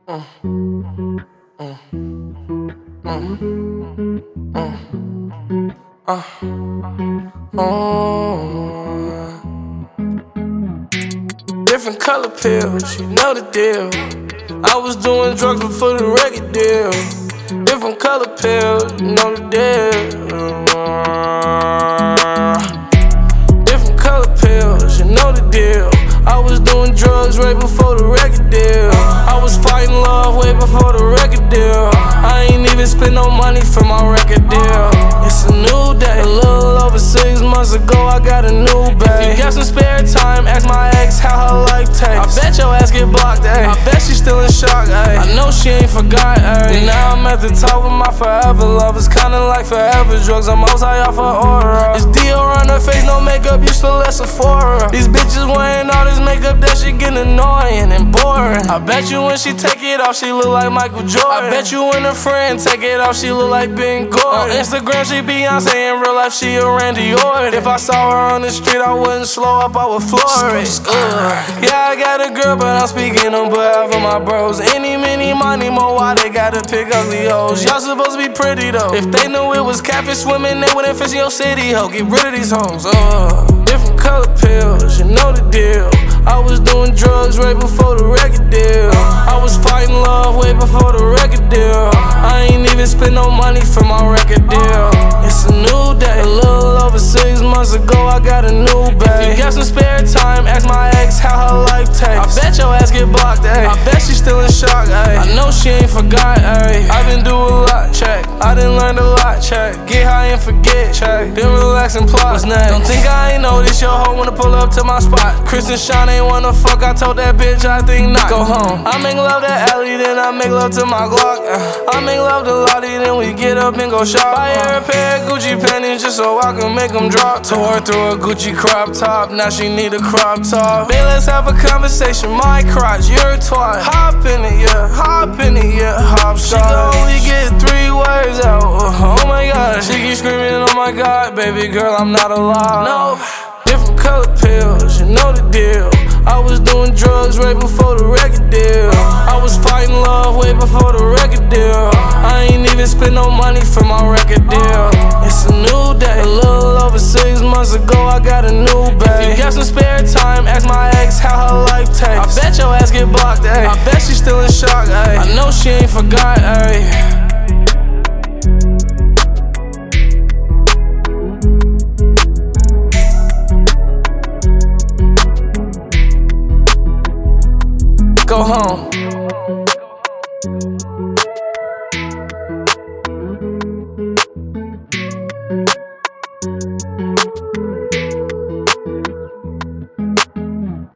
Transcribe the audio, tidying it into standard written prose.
Different color pills, you know the deal. I was doing drugs before the record deal. Different color pills, you know the deal. Different color pills, you know the deal. I was doing drugs right before the record deal. I was fighting love way before the record deal. I ain't even spend no money for my record deal. It's a new day. A little over 6 months ago, I got a new bag. If you got some spare time, ask my ex how her life tastes. I bet your ass get blocked, ayy. I bet she still in shock, ayy. I know she ain't forgot, ayy. Now I'm at the top of my forever love. It's kinda like forever drugs. I'm outside off her aura. It's Dior on her face, no makeup, you still at Sephora. These bitches wearing all this makeup, that shit getting annoying and boring. I bet you when she take it off, she look like Michael Jordan. I bet you when her friend take it off, she look like Ben Gordon. On Instagram, she Beyonce, in real life, she a Randy Orton. If I saw her on the street, I wouldn't slow up, I would floor it. Yeah, I got a girl, but I'm speaking on behalf of my bros. Any, many, money, more, why they gotta pick ugly hoes? Y'all supposed to be pretty though. If they knew it was catfish swimming, they wouldn't fish in your city, ho. Get rid of these hoes. Different color pills, you know the deal. I was doing drugs right before the record deal. I was fighting love way before the record deal. I ain't even spend no money for my record deal. It's a new day. A little over 6 months ago, I got a new bag. If you got some spare time, ask my ex how her life tastes. I bet your ass get blocked, ayy. I bet she still in shock, ayy. I know she ain't forgot, ayy. I been do a lot, check. I done learned a lot, check. Get high and forget, check. Then relax and plot. What's next? Don't think I ain't know this. Your hoe wanna pull up to my spot. Chris and Sean ain't wanna fuck. I told that bitch I think not. Go home. I make love to Allie, then I make love to my Glock. I make love to Lottie, then we get up and go shop. Buy her a pair of Gucci panties just so I can make them drop. Tore her through a Gucci crop top, now she need a crop top. Babe, let's have a conversation. My crotch, you're twat. Hop in it, yeah. Hop in it, yeah. Hop she can only get 3 words out. Oh my god, she keep screaming, oh my god, baby girl, I'm not alive. No. Different color pills, you know the deal. I was doing drugs right before the record deal. I was fighting love way before the record deal. I ain't even spend no money for my record deal. It's a new day. A little over 6 months ago, I got a new bag. If you got some spare time, ask my ex how her life tastes. I bet your ass get blocked, ayy. I bet she still in shock, ayy. I know she ain't forgot, ayy. Go home.